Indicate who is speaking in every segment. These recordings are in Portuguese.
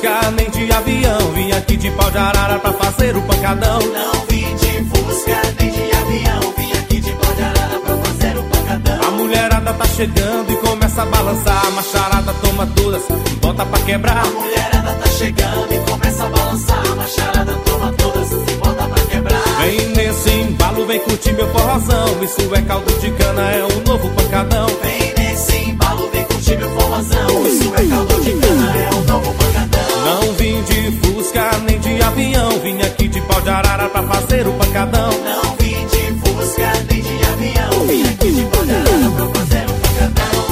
Speaker 1: Fusca, nem de avião, vim aqui de pau de arara pra fazer o pancadão.
Speaker 2: Não vim de Fusca, nem de avião, vim aqui de pau de arara pra fazer o pancadão.
Speaker 1: A mulherada tá chegando e começa a balançar, a macharada toma todas, bota pra quebrar.
Speaker 2: A mulherada tá chegando e começa a balançar, a macharada toma todas, bota pra quebrar.
Speaker 1: Vem nesse embalo, vem curtir meu forrozão, isso é caldo de cana, é um novo pancadão.
Speaker 2: Vem nesse embalo, vem curtir meu forrozão, isso é caldo de cana, é um novo pancadão.
Speaker 1: Não vim de Fusca, nem de avião, vim aqui de pau de arara pra fazer o pancadão.
Speaker 2: Não vim de Fusca, nem de avião, vim aqui de pau de arara pra fazer o pancadão.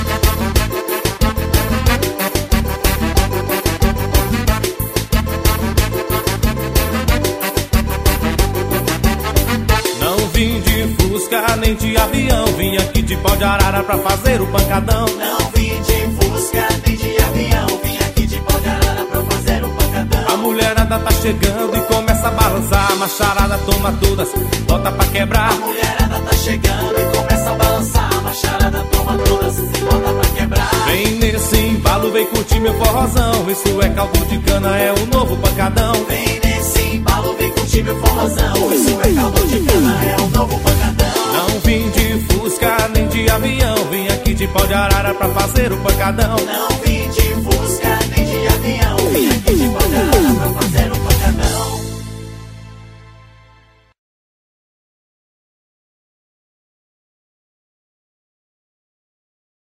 Speaker 1: Não vim de Fusca, nem de avião, vim aqui de pau de arara pra fazer o pancadão.
Speaker 2: Não vim de Fusca, nem de avião, vim aqui de pau de arara pra fazer o pancadão.
Speaker 1: A mulherada tá chegando e começa a balançar, a macharada toma todas, bota pra quebrar.
Speaker 2: A mulherada tá chegando e começa a balançar, a macharada toma todas, bota pra quebrar.
Speaker 1: Vem nesse embalo, vem curtir meu forrozão, isso é caldo de cana, é um novo pancadão.
Speaker 2: Vem nesse embalo, vem curtir meu forrozão, isso é caldo de cana, é um novo pancadão.
Speaker 1: Não vim de Fusca, nem de avião, vim aqui de pau de arara pra fazer o pancadão.
Speaker 2: Não vim de Fusca, nem de avião, vim aqui de pau de arara pra fazer o